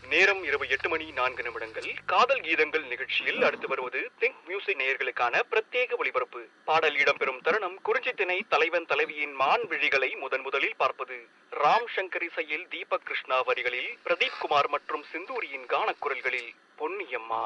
நேரம் இரவு 8:04. காதல் கீதங்கள் நிகழ்ச்சியில் அடுத்து வருவது திங்க் மியூசிக் நேயர்களுக்கான பிரத்யேக ஒளிபரப்பு. பாடல் இடம்பெறும் தருணம் குறிஞ்சித்திணை தலைவன் தலைவியின் மான் விழிகளை முதலில் பார்ப்பது. ராம் சங்கர் இசையில் தீபக் கிருஷ்ணா வரிகளில் பிரதீப் குமார் மற்றும் சிந்தூரியின் கானக்குரல்களில் பொன்னியம்மா.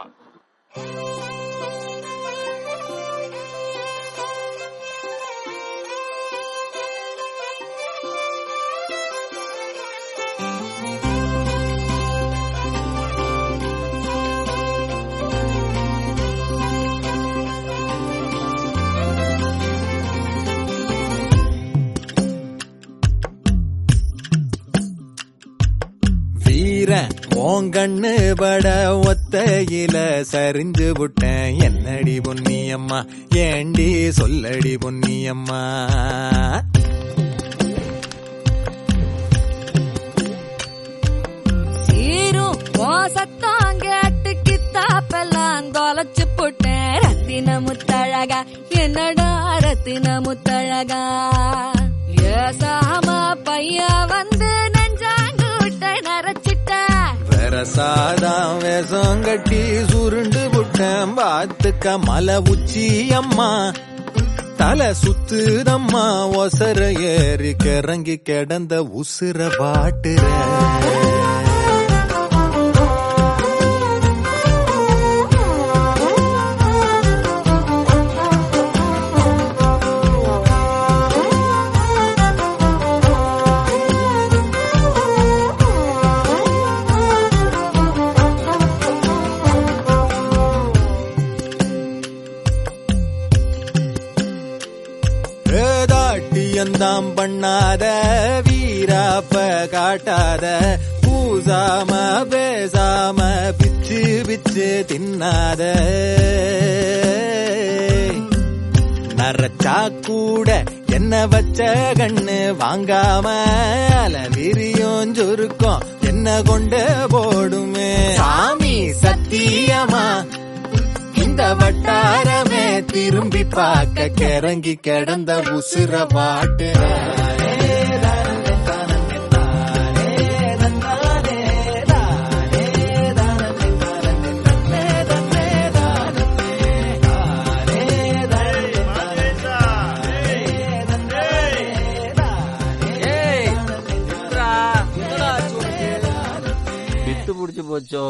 ஓங்கண்ணு பட ஒத்தையில சரிஞ்சு விட்டேன். என்னடி பொன்னியம்மா, ஏண்டி சொல்லடி பொன்னியம்மா. சீரும் சத்தாங்கேட்டு கித்தாப்பெல்லாம் தொலைச்சு போட்டேன். ரத்தின முத்தழகா, என்னடா ரத்தின முத்தழகா. ஏசாம பைய வந்து நெஞ்சாங்கூட்டை நரைச்சிட்ட. சாதாம் வேஷம் கட்டி சுருண்டு விட்டேன். பாத்துக்க மலை உச்சி அம்மா, தலை சுத்துதம்மா. ஒசர ஏறி கிறங்கி கிடந்த உசுர பாட்டுற. தாம் பண்ணாத வீராப்ப காட்டாத. பூசாம பேசாம பிச்சு பிச்சு தின்னாத. நரச்சா கூட என்ன வச்ச கண்ணு வாங்காம அலவிரியும் சுருக்கம் என்ன கொண்டு போடுமே. சாமி சத்தியமா இந்த வட்டாரமே திரும்பி பார்க்க கிறங்கி கிடந்த உசுர பாட்டுற. வித்து புடிச்சு போச்சோ.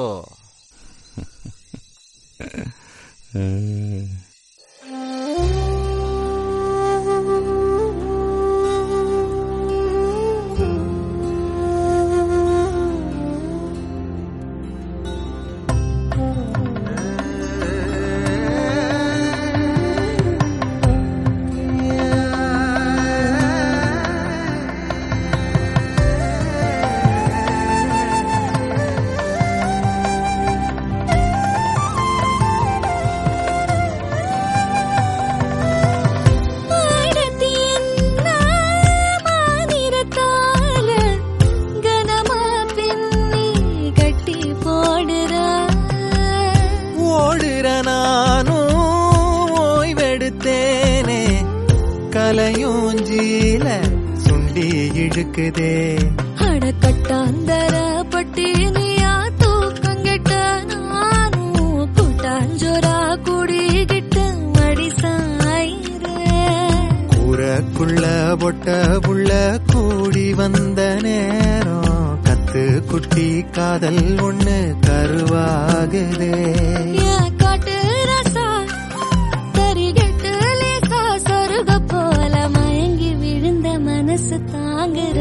கலையூஞ்சில சுண்டி இழுக்குதே. அடக்கட்டாந்தர பட்டினியா தூக்கங்கிட்ட நானும் கூட்டாஞ்சோரா குடிகிட்ட மடி சாயிர. கூரக்குள்ள பொட்ட புள்ள கூடி வந்த நேரம் கத்து குட்டி காதல் ஒண்ணு கருவாகுதே. காட்டு ரசா தரிகட்டு லேசா சொருக போல மயங்கி விழுந்த மனசு தாங்குற.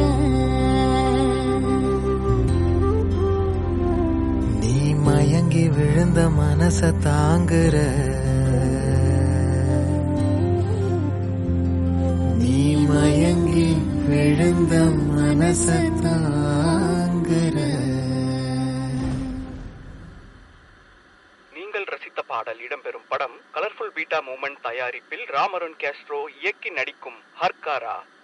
நீ மயங்கி விழுந்த மனச தாங்குற. நீ மயங்கி விழுந்த மனச தாங்குற. நீங்கள் ரசித்த பாடல் இடம்பெறும் படம் கலர்ஃபுல் பீட்டா மூமெண்ட் தயாரிப்பில் ராமருண் கேஸ்ட்ரோ இயக்கி நடிக்கும் ஹர்காரா.